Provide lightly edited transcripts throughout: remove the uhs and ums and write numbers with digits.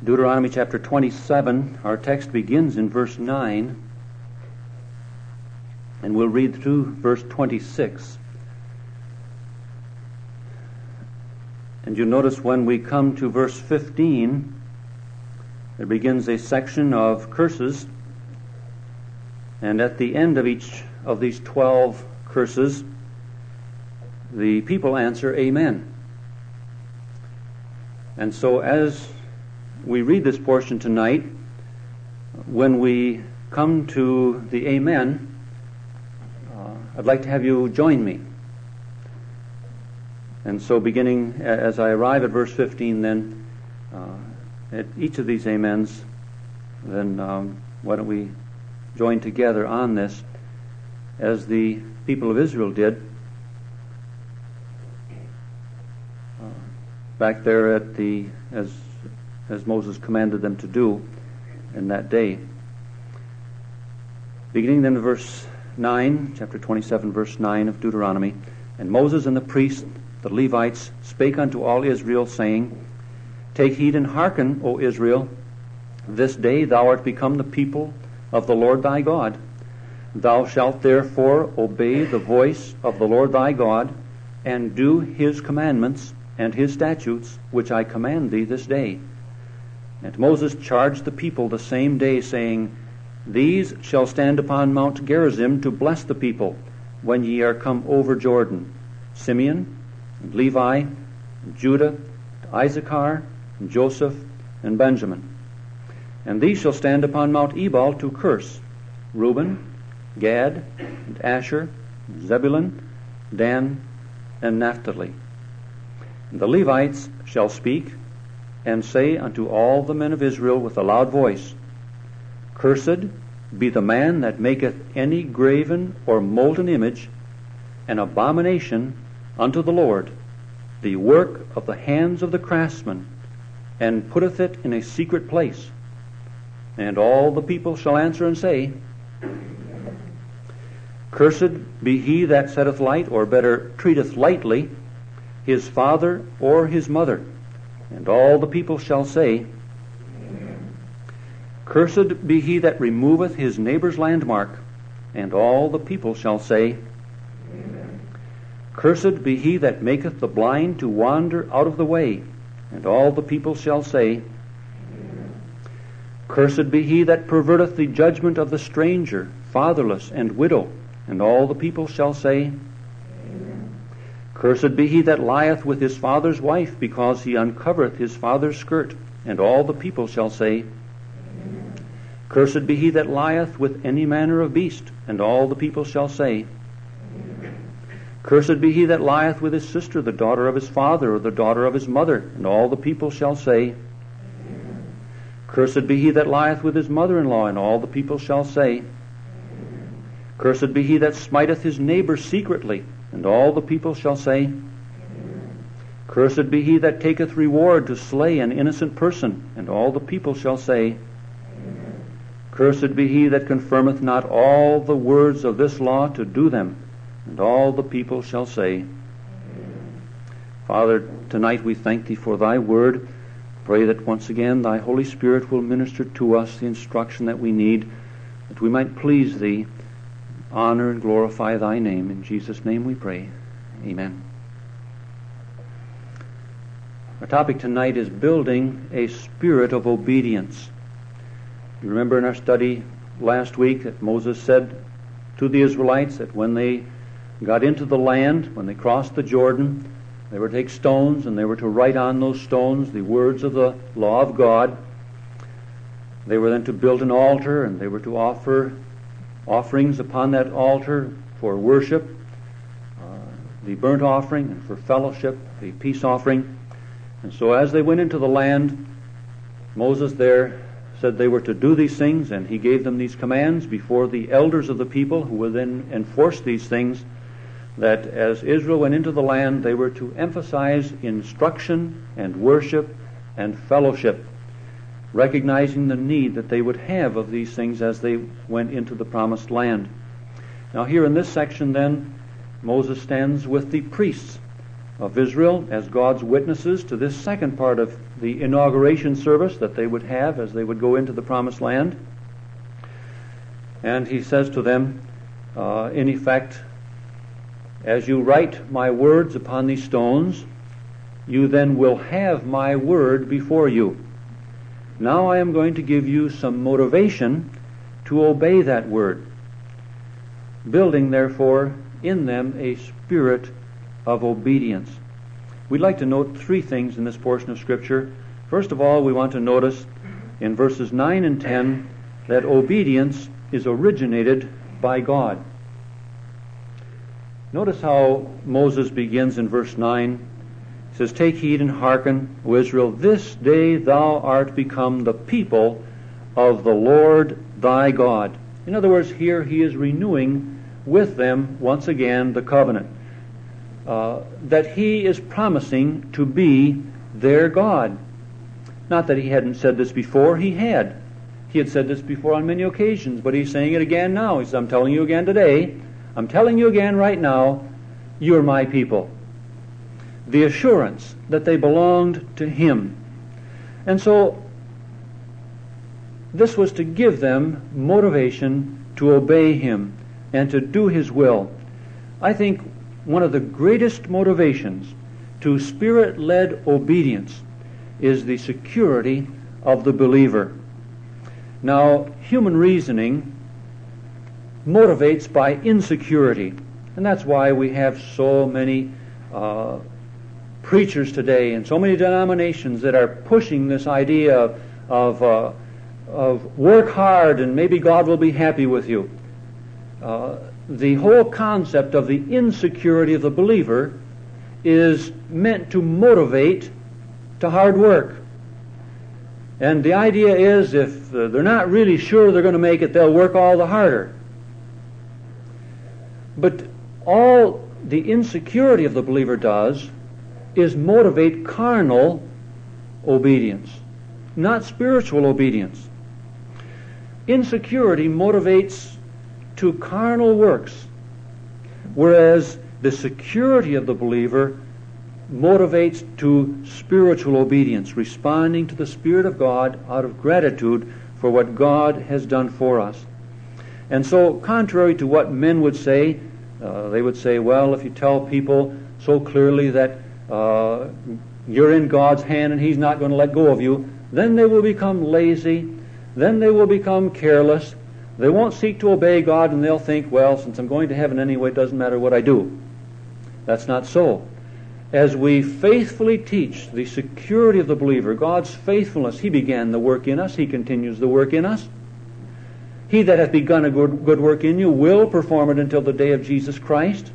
Deuteronomy chapter 27, our text begins in verse 9, and we'll read through verse 26. And you'll notice when we come to verse 15, there begins a section of curses, and at the end of each of these 12 curses, the people answer, Amen. And so as we read this portion tonight, when we come to the Amen, I'd like to have you join me. And so beginning as I arrive at verse 15 then, at each of these Amens, then why don't we join together on this as the people of Israel did back there at the as Moses commanded them to do in that day. Beginning then in verse 9, chapter 27, verse 9 of Deuteronomy, and Moses and the priests, the Levites, spake unto all Israel, saying, Take heed and hearken, O Israel, this day thou art become the people of the Lord thy God. Thou shalt therefore obey the voice of the Lord thy God, and do his commandments and his statutes, which I command thee this day. And Moses charged the people the same day, saying, These shall stand upon Mount Gerizim to bless the people, when ye are come over Jordan, Simeon, and Levi, and Judah, and Issachar, and Joseph, and Benjamin. And these shall stand upon Mount Ebal to curse, Reuben, Gad, and Asher, and Zebulun, Dan, and Naphtali. And the Levites shall speak, and say unto all the men of Israel with a loud voice, Cursed be the man that maketh any graven or molten image, an abomination unto the Lord, the work of the hands of the craftsman, and putteth it in a secret place. And all the people shall answer and say, Cursed be he that setteth light, or better, treateth lightly, his father or his mother. And all the people shall say, Cursed be he that removeth his neighbor's landmark. And all the people shall say, Cursed be he that maketh the blind to wander out of the way. And all the people shall say, Cursed be he that perverteth the judgment of the stranger, fatherless, and widow. And all the people shall say, Cursed be he that lieth with his father's wife, because he uncovereth his father's skirt. And all the people shall say, Cursed be he that lieth with any manner of beast. And all the people shall say, Cursed be he that lieth with his sister, the daughter of his father, or the daughter of his mother. And all the people shall say, Cursed be he that lieth with his mother-in-law. And all the people shall say, Cursed be he that smiteth his neighbor secretly. And all the people shall say, Cursed be he that taketh reward to slay an innocent person. And all the people shall say, Cursed be he that confirmeth not all the words of this law to do them. And all the people shall say, Father, tonight we thank thee for thy word. Pray that once again thy Holy Spirit will minister to us the instruction that we need, that we might please thee, honor and glorify thy name. In Jesus' name we pray. Amen. Our topic tonight is building a spirit of obedience. You remember in our study last week that Moses said to the Israelites that when they got into the land, when they crossed the Jordan, they were to take stones and they were to write on those stones the words of the law of God. They were then to build an altar, and they were to offer offerings upon that altar for worship, the burnt offering, and for fellowship, the peace offering. And so as they went into the land, Moses there said they were to do these things, and he gave them these commands before the elders of the people, who would then enforce these things, that as Israel went into the land, they were to emphasize instruction and worship and fellowship, recognizing the need that they would have of these things as they went into the promised land. Now here in this section then, Moses stands with the priests of Israel as God's witnesses to this second part of the inauguration service that they would have as they would go into the Promised Land. And he says to them, in effect, as you write my words upon these stones, you then will have my word before you. Now I am going to give you some motivation to obey that word, building, therefore, in them a spirit of obedience. We'd like to note three things in this portion of Scripture. First of all, we want to notice in verses 9 and 10 that obedience is originated by God. Notice how Moses begins in verse 9. He says, "Take heed and hearken, O Israel, this day thou art become the people of the Lord thy God." In other words, here he is renewing with them once again the covenant, that he is promising to be their God. Not that he hadn't said this before, he had. He had said this before on many occasions, but he's saying it again now. He says, I'm telling you again today, I'm telling you again right now, you're my people. The assurance that they belonged to him. And so, this was to give them motivation to obey him and to do his will. I think one of the greatest motivations to Spirit-led obedience is the security of the believer. Now, human reasoning motivates by insecurity, and that's why we have so many preachers today and so many denominations that are pushing this idea of work hard and maybe God will be happy with you. The whole concept of the insecurity of the believer is meant to motivate to hard work. And the idea is if they're not really sure they're going to make it, they'll work all the harder. But all the insecurity of the believer does is motivate carnal obedience, not spiritual obedience. Insecurity motivates to carnal works, whereas the security of the believer motivates to spiritual obedience, responding to the Spirit of God out of gratitude for what God has done for us. And so, contrary to what men would say, they would say, well, if you tell people so clearly that you're in God's hand and he's not going to let go of you, then they will become lazy, then they will become careless, they won't seek to obey God, and they'll think, well, since I'm going to heaven anyway, it doesn't matter what I do. That's not so. As we faithfully teach the security of the believer, God's faithfulness, he began the work in us, he continues the work in us. He that hath begun a good work in you will perform it until the day of Jesus Christ.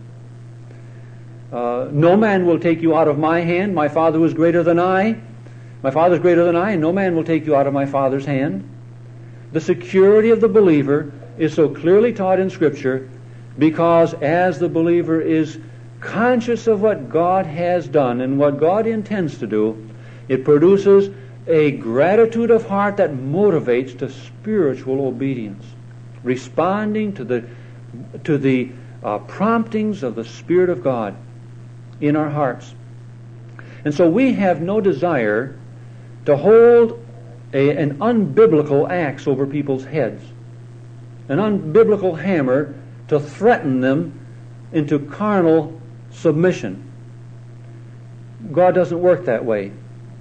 No man will take you out of my hand. My Father is greater than I. My Father is greater than I, and no man will take you out of my Father's hand. The security of the believer is so clearly taught in Scripture because as the believer is conscious of what God has done and what God intends to do, it produces a gratitude of heart that motivates to spiritual obedience, responding to the promptings of the Spirit of God in our hearts. And so we have no desire to hold an unbiblical axe over people's heads, an unbiblical hammer to threaten them into carnal submission. God doesn't work that way.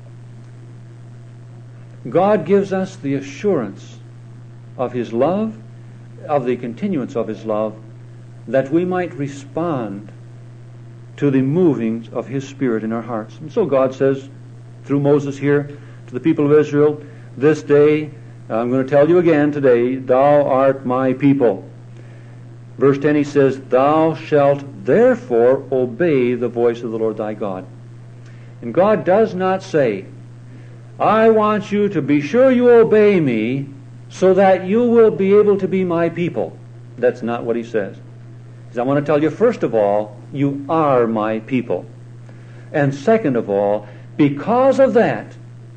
God gives us the assurance of his love, of the continuance of his love, that we might respond to the movings of his Spirit in our hearts. And so God says, through Moses here, to the people of Israel, this day, I'm going to tell you again today, thou art my people. Verse 10, he says, thou shalt therefore obey the voice of the Lord thy God. And God does not say, I want you to be sure you obey me so that you will be able to be my people. That's not what he says. He says, I want to tell you, first of all, you are my people. And second of all, because of that,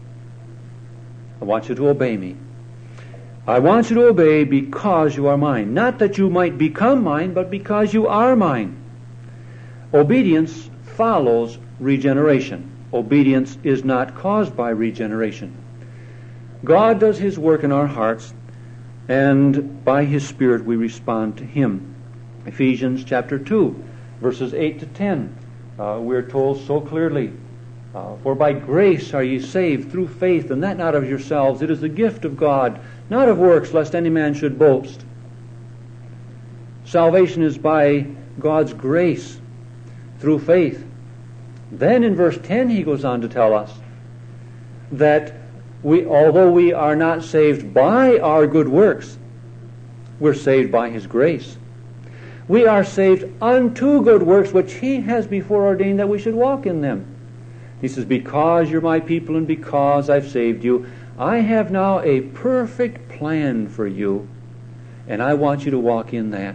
I want you to obey me. I want you to obey because you are mine. Not that you might become mine, but because you are mine. Obedience follows regeneration. obedience is not caused by regeneration. God does His work in our hearts, and by His Spirit we respond to Him. Ephesians chapter 2, verses 8 to 10, we're told so clearly, for by grace are ye saved through faith, and that not of yourselves. It is the gift of God, not of works, lest any man should boast. Salvation is by God's grace through faith. Then in verse 10 he goes on to tell us that although we are not saved by our good works, we're saved by His grace. We are saved unto good works, which He has before ordained that we should walk in them. He says, because you're my people and because I've saved you, I have now a perfect plan for you, and I want you to walk in that.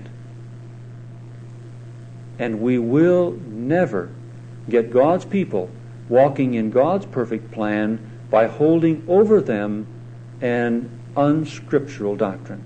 And we will never get God's people walking in God's perfect plan by holding over them an unscriptural doctrine.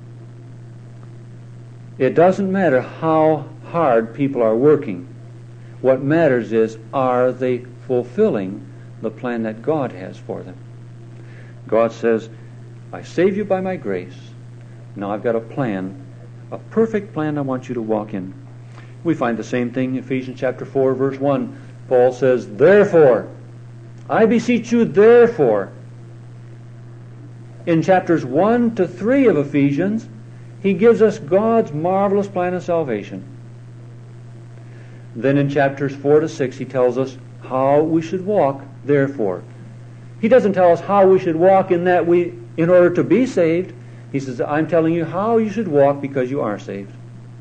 It doesn't matter how hard people are working. What matters is, are they fulfilling the plan that God has for them? God says, I save you by my grace. Now I've got a plan, a perfect plan I want you to walk in. We find the same thing in Ephesians chapter 4, verse 1. Paul says, therefore, I beseech you therefore. In chapters 1 to 3 of Ephesians, he gives us God's marvelous plan of salvation. Then in chapters 4 to 6, he tells us how we should walk, therefore. He doesn't tell us how we should walk in order to be saved. He says, I'm telling you how you should walk because you are saved.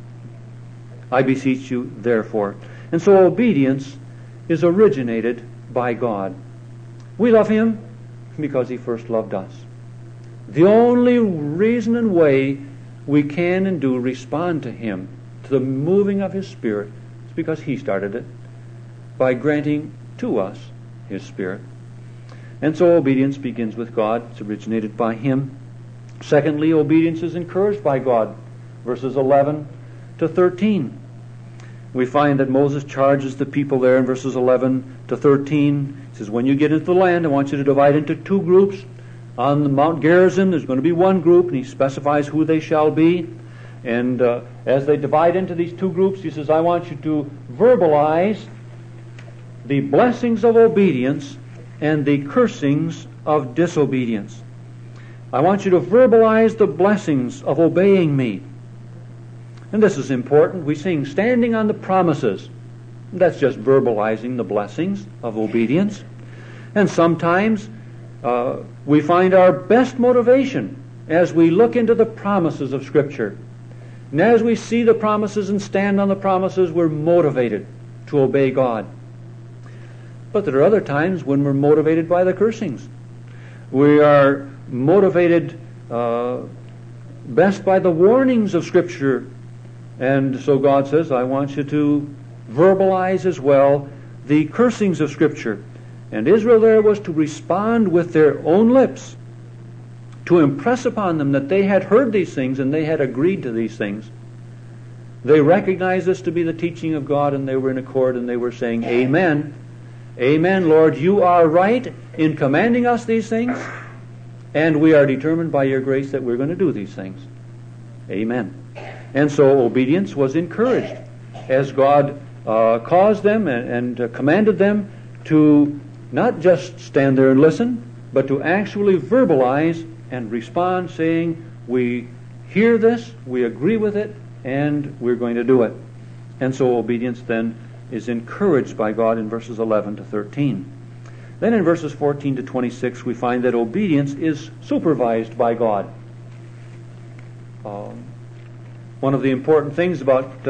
I beseech you, therefore. And so obedience is originated by God. We love Him because He first loved us. The only reason and way we can and do respond to Him, to the moving of His Spirit, is because He started it by granting to us His Spirit. And so obedience begins with God. It's originated by Him. Secondly, obedience is encouraged by God. Verses 11 to 13. We find that Moses charges the people there in verses 11 to 13. He says, when you get into the land, I want you to divide into two groups. On the Mount Gerizim, there's going to be one group, and he specifies who they shall be. And as they divide into these two groups, he says, I want you to verbalize the blessings of obedience and the cursings of disobedience. I want you to verbalize the blessings of obeying me. And this is important. We sing, standing on the promises. That's just verbalizing the blessings of obedience. And sometimes we find our best motivation as we look into the promises of Scripture. And as we see the promises and stand on the promises, we're motivated to obey God. But there are other times when we're motivated by the cursings. We are motivated best by the warnings of Scripture. And so God says, I want you to verbalize as well the cursings of Scripture. And Israel there was to respond with their own lips, to impress upon them that they had heard these things and they had agreed to these things. They recognized this to be the teaching of God, and they were in accord, and they were saying, Amen. Amen, Lord, you are right in commanding us these things, and we are determined by your grace that we're going to do these things. Amen. And so obedience was encouraged as God caused them and commanded them to not just stand there and listen, but to actually verbalize and respond, saying, we hear this, we agree with it, and we're going to do it. And so obedience then is encouraged by God in verses 11 to 13. Then in verses 14 to 26, we find that obedience is supervised by God. One of the important things about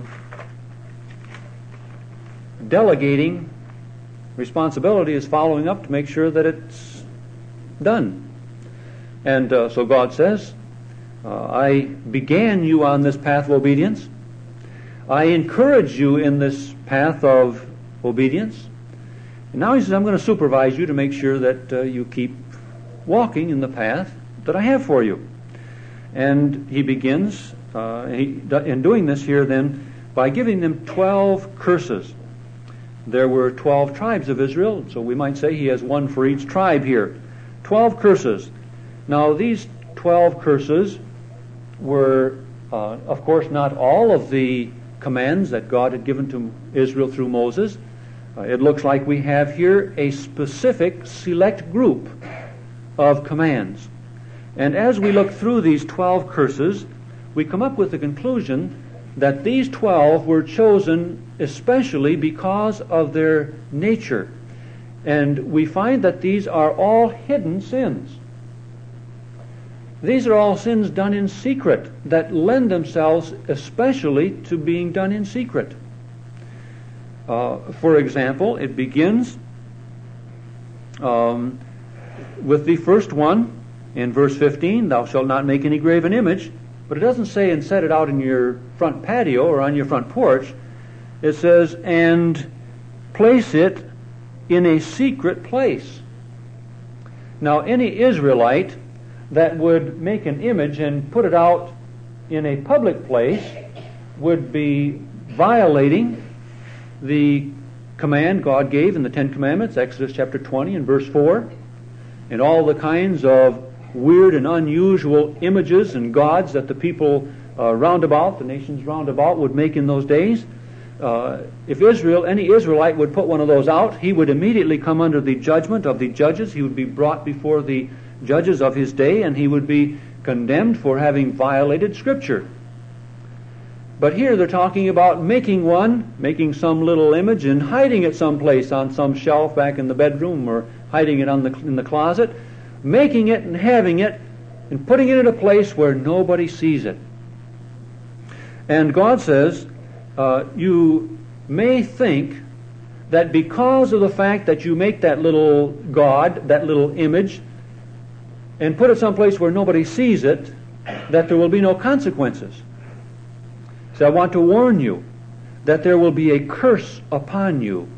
delegating responsibility is following up to make sure that it's done. And so God says, I began you on this path of obedience. I encourage you in this path of obedience. And now he says, I'm going to supervise you to make sure that you keep walking in the path that I have for you. And he begins in doing this here then by giving them 12 curses. there were 12 tribes of Israel, so we might say he has one for each tribe here. 12 curses. Now, these 12 curses were, of course, not all of the commands that God had given to Israel through Moses. It looks like we have here a specific select group of commands. And as we look through these 12 curses, we come up with the conclusion that these 12 were chosen especially because of their nature. And we find that these are all hidden sins. These are all sins done in secret that lend themselves especially to being done in secret. For example, it begins with the first one in verse 15, thou shalt not make any graven image, but it doesn't say and set it out in your front patio or on your front porch. It says, and place it in a secret place. Now, any Israelite that would make an image and put it out in a public place would be violating the command God gave in the Ten Commandments, Exodus chapter 20 and verse 4, and all the kinds of weird and unusual images and gods that the people round about, the nations round about, would make in those days. If any Israelite would put one of those out, he would immediately come under the judgment of the judges. He would be brought before the judges of his day, and he would be condemned for having violated Scripture. But here they're talking about making some little image and hiding it someplace on some shelf back in the bedroom or hiding it in the closet, making it and having it and putting it in a place where nobody sees it. And God says, you may think that because of the fact that you make that little god, that little image, and put it someplace where nobody sees it, that there will be no consequences. So I want to warn you that there will be a curse upon you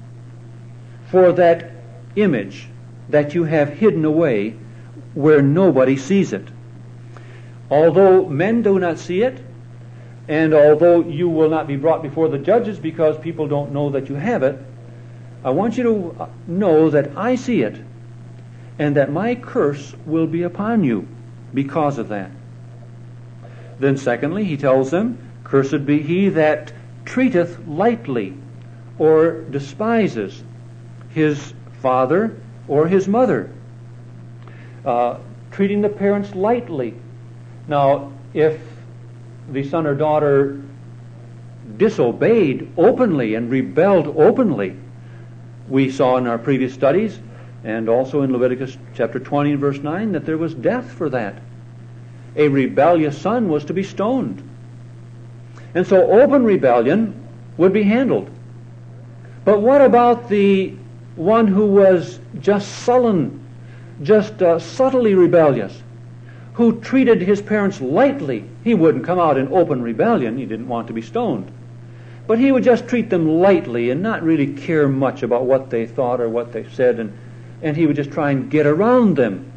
for that image that you have hidden away where nobody sees it. Although men do not see it, and although you will not be brought before the judges because people don't know that you have it, I want you to know that I see it, and that my curse will be upon you because of that. Then secondly, he tells them, cursed be he that treateth lightly or despises his father or his mother. Treating the parents lightly. Now, if the son or daughter disobeyed openly and rebelled openly, we saw in our previous studies, and also in Leviticus chapter 20 and verse 9, that there was death for that. A rebellious son was to be stoned. And so open rebellion would be handled. But what about the one who was just sullen, just subtly rebellious, who treated his parents lightly? He wouldn't come out in open rebellion. He didn't want to be stoned. But he would just treat them lightly and not really care much about what they thought or what they said, and he would just try and get around them.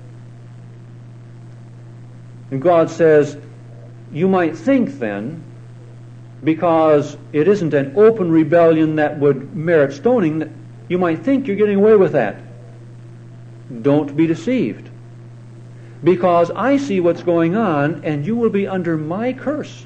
And God says, you might think then, because it isn't an open rebellion that would merit stoning, you might think you're getting away with that. Don't be deceived. Because I see what's going on, and you will be under my curse.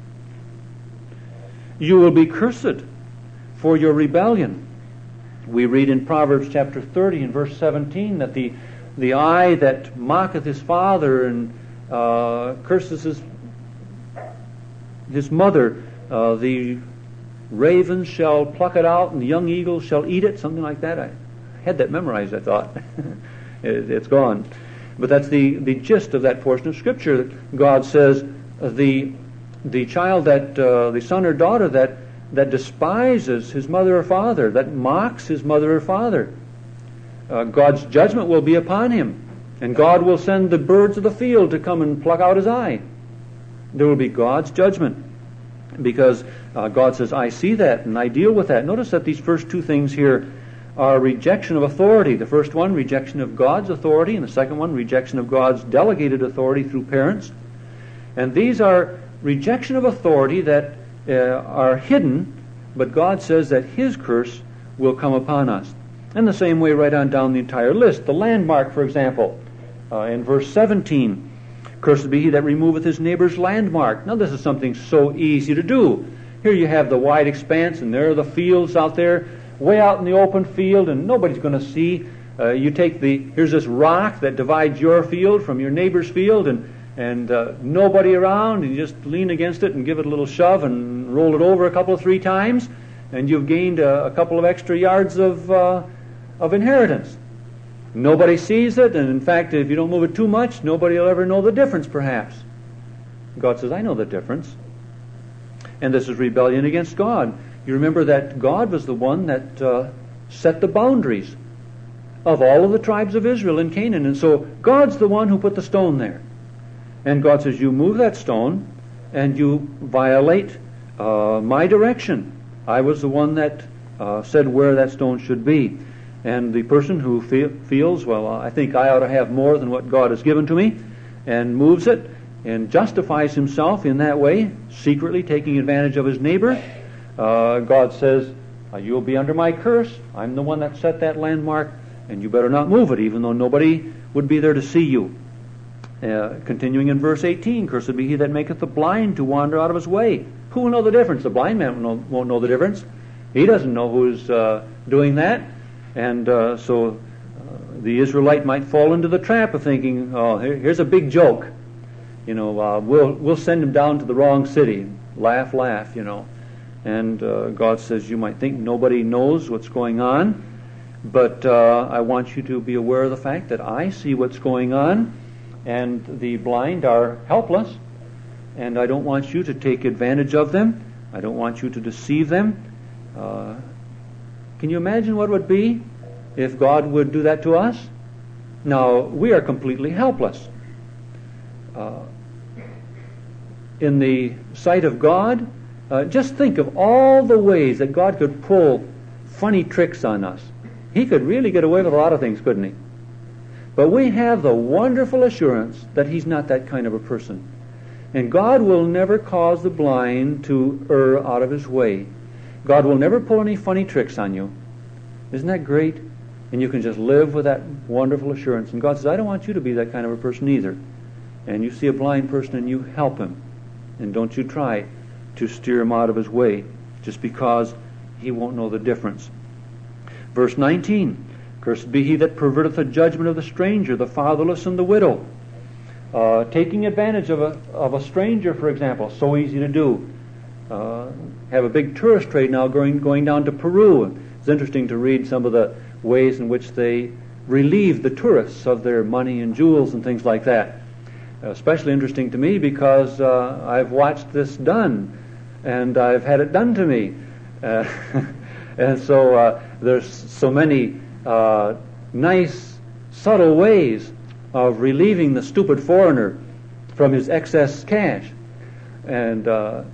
You will be cursed for your rebellion. We read in Proverbs chapter 30 and verse 17 that the eye that mocketh his father and curses his mother, the ravens shall pluck it out and the young eagles shall eat it, something like that. I had that memorized, I thought. It's gone. But that's the gist of that portion of Scripture. God says the child that, the son or daughter that despises his mother or father, that mocks his mother or father, God's judgment will be upon him. And God will send the birds of the field to come and pluck out his eye. There will be God's judgment. Because God says, I see that and I deal with that. Notice that these first two things here are rejection of authority. The first one, rejection of God's authority, and the second one, rejection of God's delegated authority through parents. And these are rejection of authority that are hidden, but God says that His curse will come upon us. And the same way right on down the entire list. The landmark, for example, in verse 17, cursed be he that removeth his neighbor's landmark. Now this is something so easy to do. Here you have the wide expanse, and there are the fields out there, way out in the open field, and nobody's going to see. You take here's this rock that divides your field from your neighbor's field, and nobody around, and you just lean against it and give it a little shove and roll it over a couple of 3 times, and you've gained a couple of extra yards of inheritance. Nobody sees it, and in fact, if you don't move it too much, nobody will ever know the difference, perhaps. God says, I know the difference. And this is rebellion against God. You remember that God was the one that set the boundaries of all of the tribes of Israel in Canaan. And so God's the one who put the stone there. And God says, you move that stone, and you violate my direction. I was the one that said where that stone should be. And the person who feels, well, I think I ought to have more than what God has given to me, and moves it, and justifies himself in that way, secretly taking advantage of his neighbor, God says, you'll be under my curse. I'm the one that set that landmark, and you better not move it, even though nobody would be there to see you. Continuing in verse 18, cursed be he that maketh the blind to wander out of his way. Who will know the difference? The blind man won't know the difference. He doesn't know who's doing that. And so the Israelite might fall into the trap of thinking, oh, here's a big joke. We'll send him down to the wrong city. Laugh, laugh, And God says, you might think nobody knows what's going on, but I want you to be aware of the fact that I see what's going on, and the blind are helpless, and I don't want you to take advantage of them. I don't want you to deceive them. Can you imagine what it would be if God would do that to us? Now, we are completely helpless. In the sight of God, just think of all the ways that God could pull funny tricks on us. He could really get away with a lot of things, couldn't he? But we have the wonderful assurance that he's not that kind of a person. And God will never cause the blind to err out of his way. God will never pull any funny tricks on you. Isn't that great? And you can just live with that wonderful assurance. And God says, I don't want you to be that kind of a person either. And you see a blind person and you help him. And don't you try to steer him out of his way just because he won't know the difference. Verse 19, cursed be he that perverteth the judgment of the stranger, the fatherless, and the widow. Taking advantage of a stranger, for example, so easy to do. Have a big tourist trade now going down to Peru. It's interesting to read some of the ways in which they relieve the tourists of their money and jewels and things like that. Especially interesting to me because I've watched this done, and I've had it done to me. And so there's so many nice, subtle ways of relieving the stupid foreigner from his excess cash. And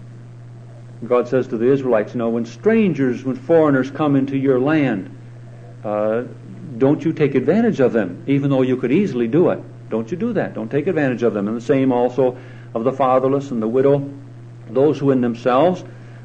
God says to the Israelites, when foreigners come into your land, don't you take advantage of them, even though you could easily do it. Don't you do that. Don't take advantage of them. And the same also of the fatherless and the widow, those who in themselves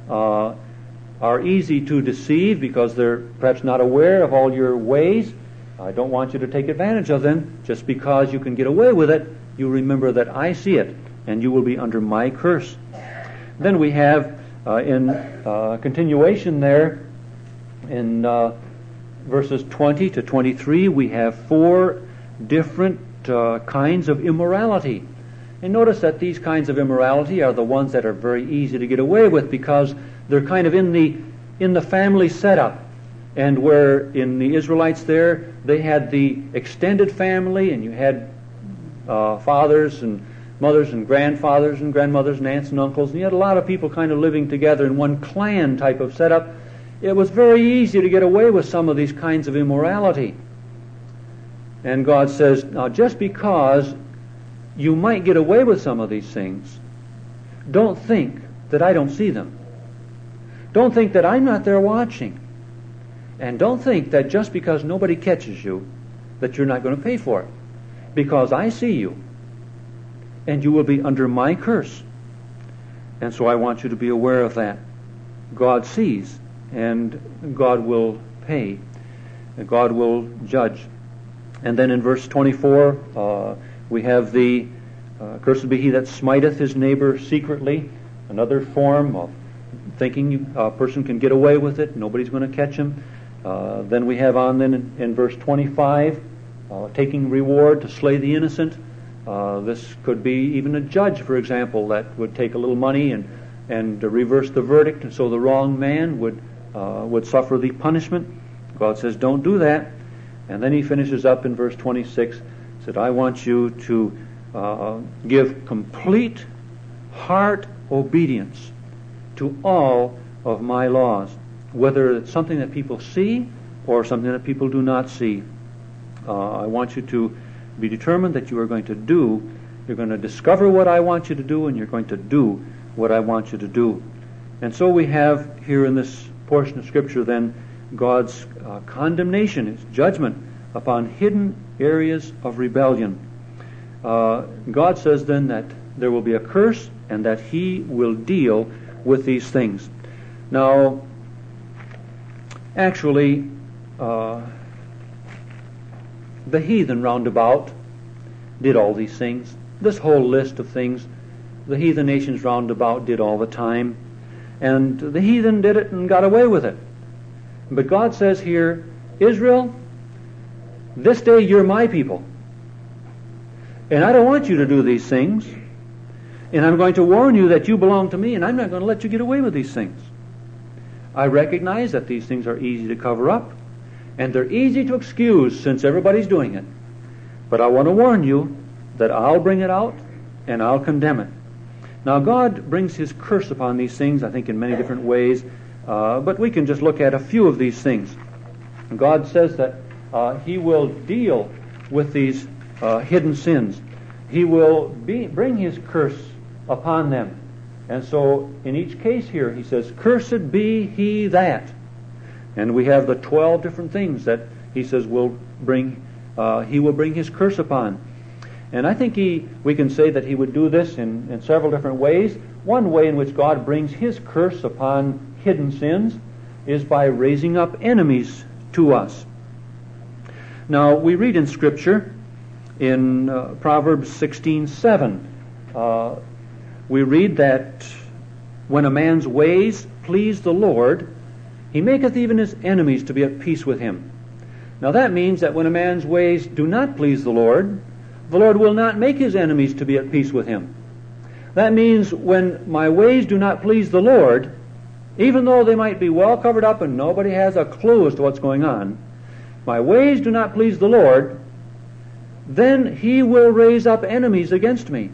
are easy to deceive because they're perhaps not aware of all your ways. I don't want you to take advantage of them. Just because you can get away with it, you remember that I see it, and you will be under my curse. Then we have in continuation there in verses 20 to 23, we have 4 different kinds of immorality. And notice that these kinds of immorality are the ones that are very easy to get away with because they're kind of in the family setup. And where in the Israelites there, they had the extended family, and you had fathers and mothers and grandfathers and grandmothers and aunts and uncles, and you had a lot of people kind of living together in one clan type of setup. It was very easy to get away with some of these kinds of immorality. And God says, now just because you might get away with some of these things, don't think that I don't see them. Don't think that I'm not there watching. And don't think that just because nobody catches you, that you're not going to pay for it. Because I see you, and you will be under my curse. And so I want you to be aware of that. God sees, and God will pay. And God will judge. And then in verse 24, we have the cursed be he that smiteth his neighbor secretly, another form of thinking a person can get away with it, nobody's going to catch him. Then we have on then in verse 25, taking reward to slay the innocent. This could be even a judge, for example, that would take a little money and reverse the verdict, and so the wrong man would suffer the punishment. God says, don't do that. And then he finishes up in verse 26, said, I want you to give complete heart obedience to all of my laws, whether it's something that people see or something that people do not see. I want you to be determined that you are going to do, you're going to discover what I want you to do, and you're going to do what I want you to do. And so we have here in this portion of Scripture then God's condemnation, His judgment upon hidden areas of rebellion. God says then that there will be a curse and that He will deal with these things. Now, actually, the heathen round about did all these things. This whole list of things, the heathen nations round about did all the time. And the heathen did it and got away with it. But God says here, Israel, this day you're my people. And I don't want you to do these things. And I'm going to warn you that you belong to me, and I'm not going to let you get away with these things. I recognize that these things are easy to cover up, and they're easy to excuse since everybody's doing it. But I want to warn you that I'll bring it out, and I'll condemn it. Now, God brings His curse upon these things, I think, in many different ways, but we can just look at a few of these things. God says that He will deal with these hidden sins. He will bring His curse upon them. And so, in each case here, He says, cursed be he that. And we have the 12 different things that He says He will bring His curse upon. And I think we can say that He would do this in several different ways. One way in which God brings His curse upon hidden sins is by raising up enemies to us. Now, we read in Scripture, in Proverbs 16:7, we read that when a man's ways please the Lord, He maketh even his enemies to be at peace with him. Now that means that when a man's ways do not please the Lord will not make his enemies to be at peace with him. That means when my ways do not please the Lord, even though they might be well covered up and nobody has a clue as to what's going on, my ways do not please the Lord, then He will raise up enemies against me.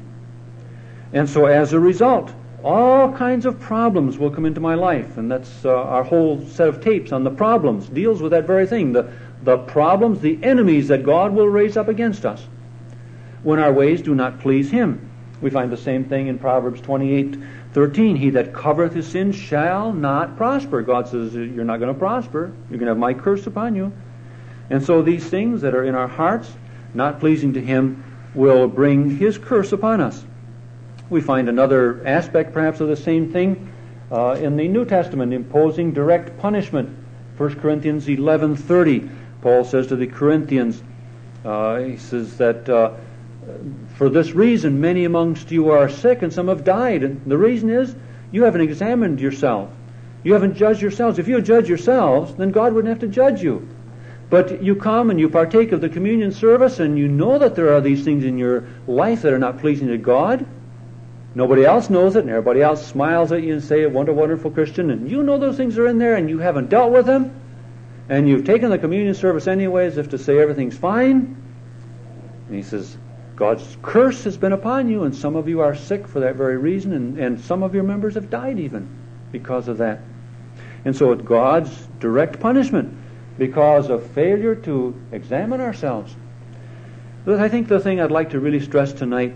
And so as a result, all kinds of problems will come into my life, and that's our whole set of tapes on the problems deals with that very thing, the problems, the enemies that God will raise up against us when our ways do not please Him. We find the same thing in Proverbs 28:13. He that covereth his sins shall not prosper. God says, you're not going to prosper. You're going to have my curse upon you. And so these things that are in our hearts, not pleasing to Him, will bring His curse upon us. We find another aspect perhaps of the same thing in the New Testament, imposing direct punishment. 1 Corinthians 11:30, Paul says to the Corinthians, he says that for this reason many amongst you are sick and some have died. And the reason is you haven't examined yourself. You haven't judged yourselves. If you judge yourselves, then God wouldn't have to judge you. But you come and you partake of the communion service and you know that there are these things in your life that are not pleasing to God. Nobody else knows it, and everybody else smiles at you and say, what a wonderful Christian, and you know those things are in there and you haven't dealt with them, and you've taken the communion service anyway as if to say everything's fine. And he says, God's curse has been upon you, and some of you are sick for that very reason, and some of your members have died even because of that. And so it's God's direct punishment because of failure to examine ourselves. But I think the thing I'd like to really stress tonight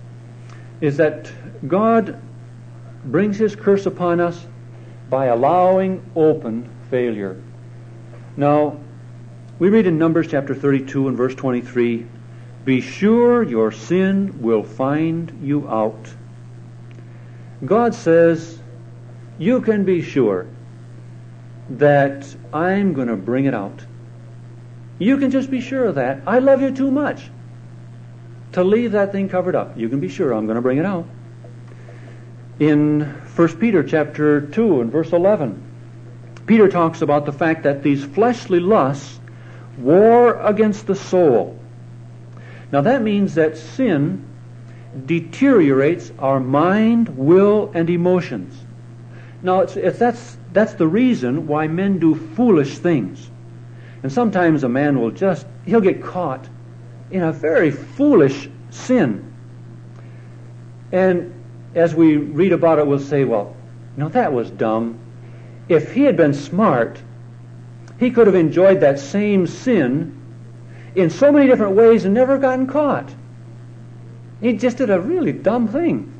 is that God brings His curse upon us by allowing open failure. Now, we read in Numbers chapter 32 and verse 23, be sure your sin will find you out. God says, you can be sure. that I'm going to bring it out. You can just be sure of that. I love you too much to leave that thing covered up. You can be sure I'm going to bring it out. In 1 Peter chapter 2 and verse 11, Peter talks about the fact that these fleshly lusts war against the soul. Now that means that sin deteriorates our mind, will, and emotions. Now that's the reason why men do foolish things. And sometimes a man he'll get caught in a very foolish sin. And as we read about it, we'll say, well, that was dumb. If he had been smart, he could have enjoyed that same sin in so many different ways and never gotten caught. He just did a really dumb thing.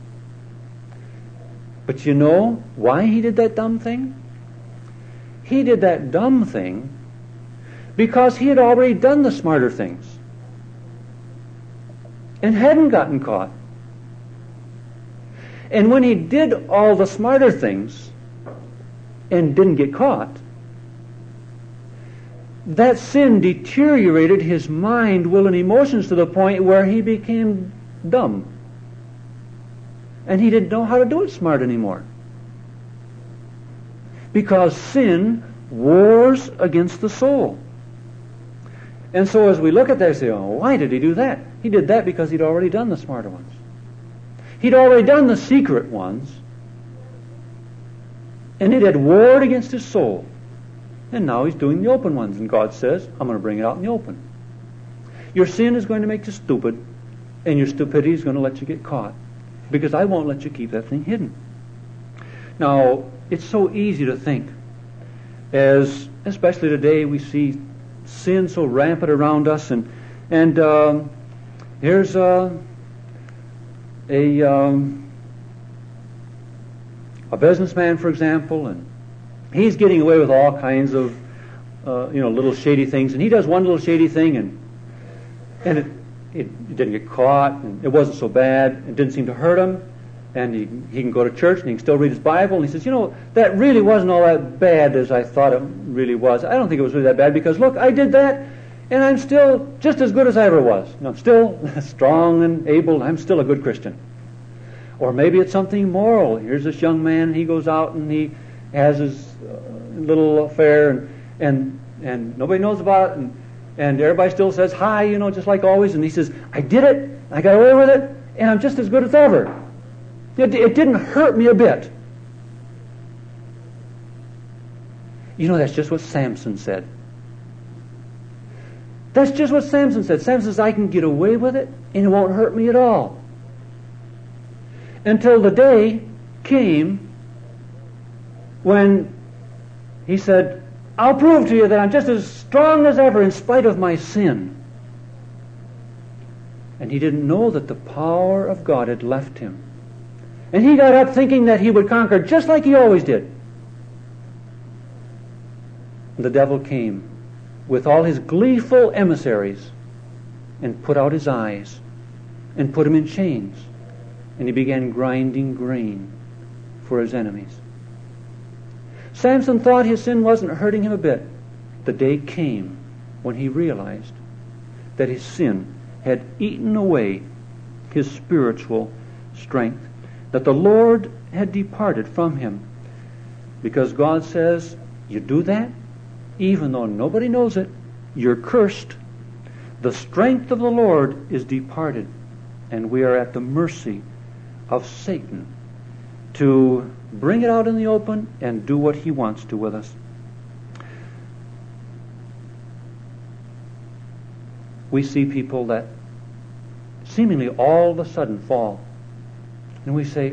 But you know why he did that dumb thing? He did that dumb thing because he had already done the smarter things and hadn't gotten caught. And when he did all the smarter things and didn't get caught, that sin deteriorated his mind, will, and emotions to the point where he became dumb. And he didn't know how to do it smart anymore. Because sin wars against the soul. And so as we look at that, we say, oh, why did he do that? He did that because he'd already done the smarter ones. He'd already done the secret ones. And it had warred against his soul. And now he's doing the open ones. And God says, I'm going to bring it out in the open. Your sin is going to make you stupid, and your stupidity is going to let you get caught. Because I won't let you keep that thing hidden. Now, it's so easy to think, especially today we see sin so rampant around us, and here's a businessman, for example, and he's getting away with all kinds of little shady things, and he does one little shady thing, and it didn't get caught, and it wasn't so bad, it didn't seem to hurt him, and he can go to church and he can still read his Bible, and he says, that really wasn't all that bad as I thought it really was. I don't think it was really that bad, because look, I did that, and I'm still just as good as I ever was. I'm still strong and able, I'm still a good Christian. Or maybe it's something moral. Here's this young man, he goes out and he has his little affair, and nobody knows about it, and everybody still says hi, just like always, and he says, I did it, I got away with it, and I'm just as good as ever. It didn't hurt me a bit. That's just what Samson said. That's just what Samson said. Samson says, I can get away with it, and it won't hurt me at all. Until the day came when he said, I'll prove to you that I'm just as strong as ever in spite of my sin. And he didn't know that the power of God had left him. And he got up thinking that he would conquer just like he always did. The devil came with all his gleeful emissaries and put out his eyes and put him in chains. And he began grinding grain for his enemies. Samson thought his sin wasn't hurting him a bit. The day came when he realized that his sin had eaten away his spiritual strength, that the Lord had departed from him. Because God says, you do that, even though nobody knows it, you're cursed. The strength of the Lord is departed, and we are at the mercy of Satan to bring it out in the open and do what he wants to with us. We see people that seemingly all of a sudden fall. And we say,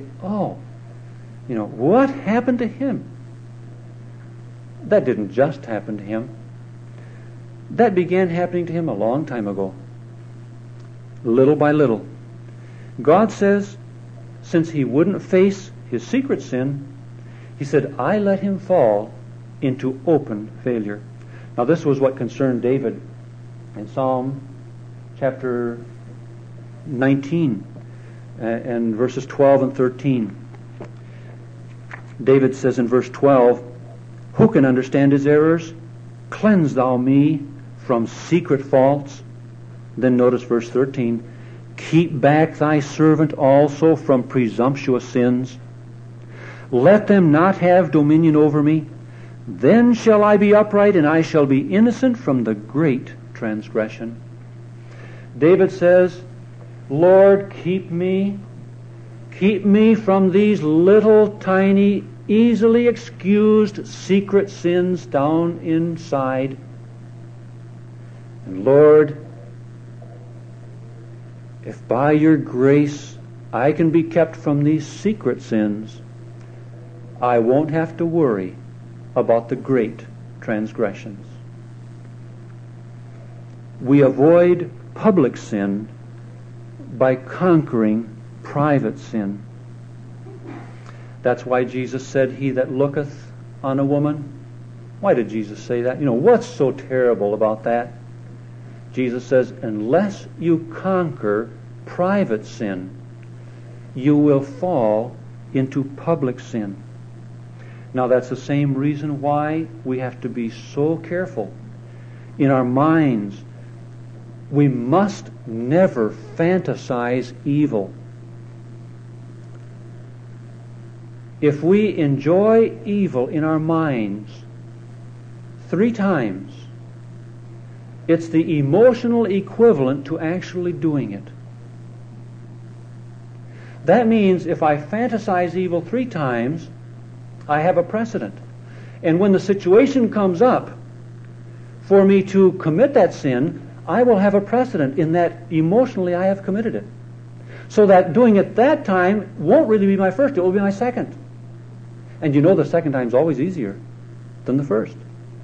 what happened to him? That didn't just happen to him. That began happening to him a long time ago. Little by little. God says, since he wouldn't face his secret sin, he said, I let him fall into open failure. Now this was what concerned David in Psalm chapter 19 and verses 12 and 13. David says in verse 12, Who can understand his errors? Cleanse thou me from secret faults. Then notice verse 13. Keep back thy servant also from presumptuous sins. Let them not have dominion over me. Then shall I be upright, and I shall be innocent from the great transgression. David says, Lord, keep me from these little, tiny, easily excused secret sins down inside. And Lord, if by your grace I can be kept from these secret sins, I won't have to worry about the great transgressions. We avoid public sin by conquering private sin. That's why Jesus said, he that looketh on a woman. Why did Jesus say that? What's so terrible about that? Jesus says, unless you conquer private sin, you will fall into public sin. Now that's the same reason why we have to be so careful in our minds. We must never fantasize evil. If we enjoy evil in our minds 3 times, it's the emotional equivalent to actually doing it. That means if I fantasize evil 3 times, I have a precedent. And when the situation comes up for me to commit that sin, I will have a precedent in that emotionally I have committed it. So that doing it that time won't really be my first, it will be my second. And the second time is always easier than the first.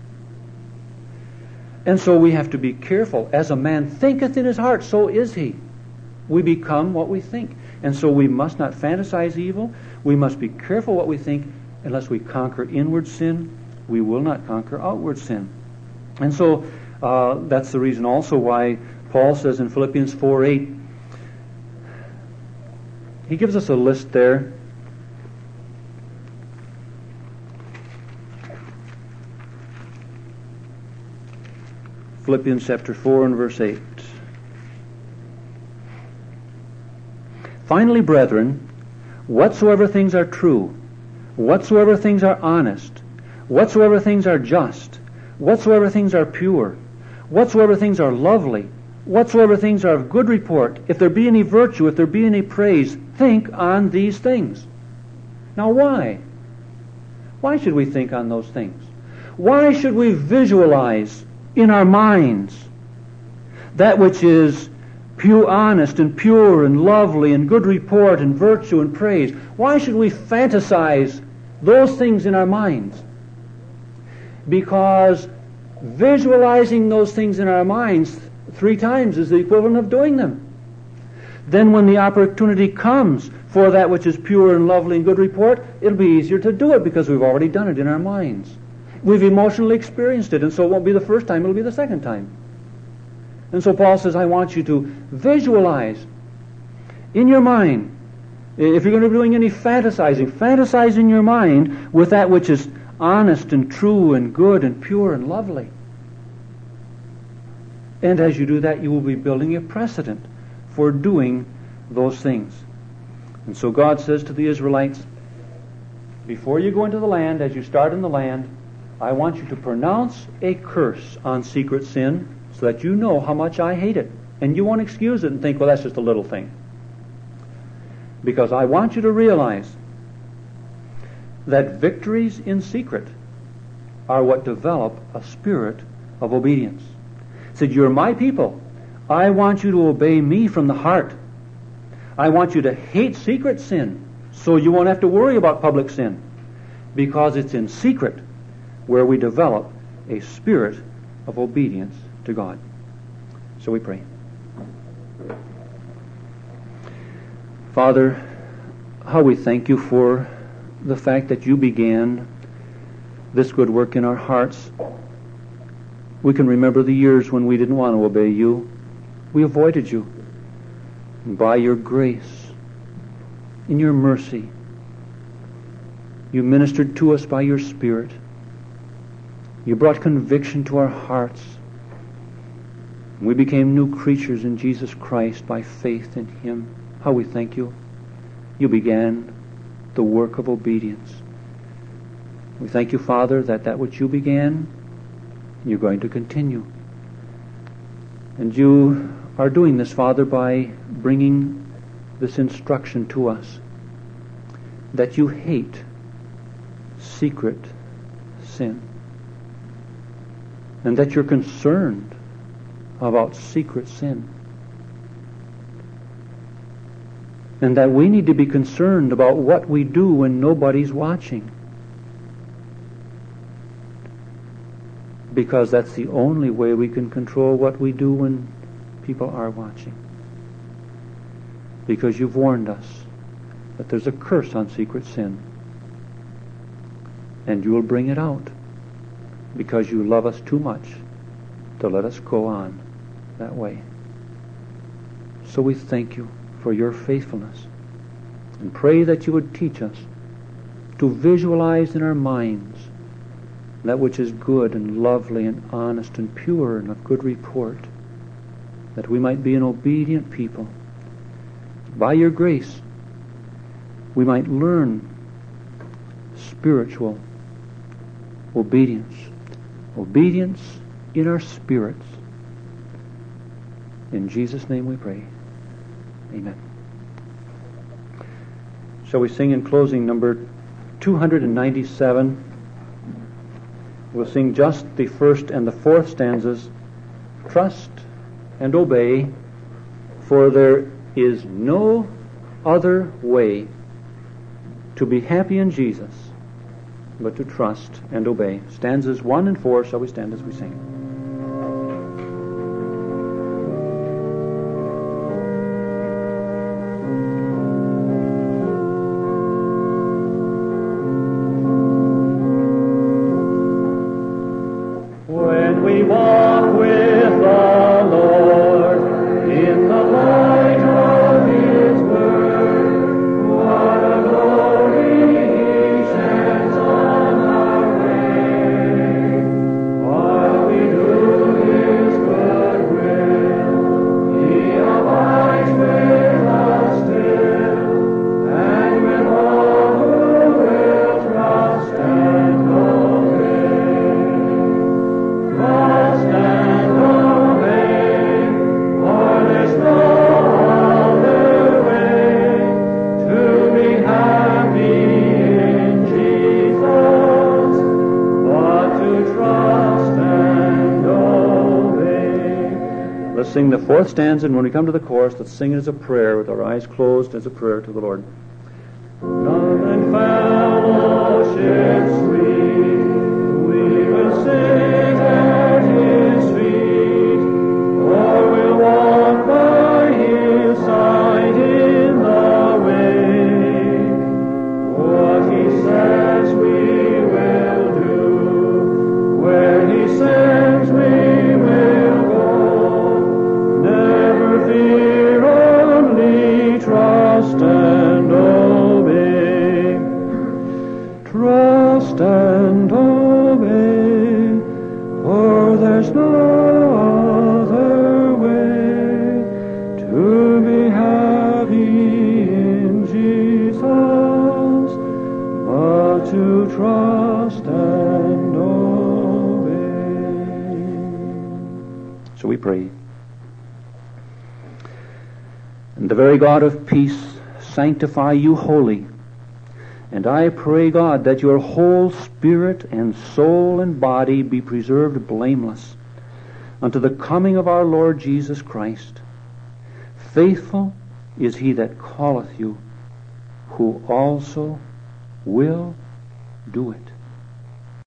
And so we have to be careful. As a man thinketh in his heart, so is he. We become what we think. And so we must not fantasize evil. We must be careful what we think. Unless we conquer inward sin, we will not conquer outward sin. And so that's the reason also why Paul says in Philippians 4:8, he gives us a list there. Philippians chapter 4 and verse 8. Finally, brethren, whatsoever things are true, whatsoever things are honest, whatsoever things are just, whatsoever things are pure, whatsoever things are lovely, whatsoever things are of good report, if there be any virtue, if there be any praise, think on these things. Now why? Why should we think on those things? Why should we visualize in our minds that which is honest and pure and lovely and good report and virtue and praise? Why should we fantasize those things in our minds? Because visualizing those things in our minds 3 times is the equivalent of doing them. Then when the opportunity comes for that which is pure and lovely and good report, it'll be easier to do it because we've already done it in our minds. We've emotionally experienced it, and so it won't be the first time, it'll be the second time. And so Paul says, I want you to visualize in your mind. If you're going to be doing any fantasizing, fantasize in your mind with that which is honest and true and good and pure and lovely. And as you do that, you will be building a precedent for doing those things. And so God says to the Israelites, before you go into the land, as you start in the land, I want you to pronounce a curse on secret sin so that you know how much I hate it. And you won't excuse it and think, well, that's just a little thing. Because I want you to realize that victories in secret are what develop a spirit of obedience. He said, you're my people. I want you to obey me from the heart. I want you to hate secret sin so you won't have to worry about public sin, because it's in secret where we develop a spirit of obedience to God. So we pray. Father, how we thank you for the fact that you began this good work in our hearts. We can remember the years when we didn't want to obey you. We avoided you. And by your grace, in your mercy, you ministered to us by your Spirit. You brought conviction to our hearts. We became new creatures in Jesus Christ by faith in Him. How we thank you. You began the work of obedience. We thank you, Father, that which you began, you're going to continue. And you are doing this, Father, by bringing this instruction to us that you hate secret sin, and that you're concerned about secret sin, and that we need to be concerned about what we do when nobody's watching, because that's the only way we can control what we do when people are watching. Because you've warned us that there's a curse on secret sin, and you will bring it out because you love us too much to let us go on that way. So we thank you for your faithfulness and pray that you would teach us to visualize in our minds that which is good and lovely and honest and pure and of good report, that we might be an obedient people. By your grace, we might learn spiritual obedience. Obedience in our spirits. In Jesus' name we pray. Amen. Shall we sing in closing number 297? We'll sing just the first and the fourth stanzas. Trust and obey, for there is no other way to be happy in Jesus but to trust and obey. Stanzas 1 and 4, shall we stand as we sing? When we walk with the Lord in the light of His word, what a glory He sheds on our way. While we do His good will, He abides with us still, and with all who will trust and obey. Trust and obey, for there's no other way to be happy in Jesus but to trust and obey. Let's sing the fourth stanza, and when we come to the chorus, let's sing it as a prayer with our eyes closed as a prayer to the Lord. Love and fellowship sweet, we will sing at His feet, or we'll walk by His side in the way. What He says we will do, where He sends we will go. Never fear, only trust and obey. Trust and obey, for there's no other way to be happy in Jesus but to trust and obey. So we pray. And the very God of peace sanctify you wholly. And I pray, God, that your whole spirit and soul and body be preserved blameless unto the coming of our Lord Jesus Christ. Faithful is He that calleth you, who also will do it.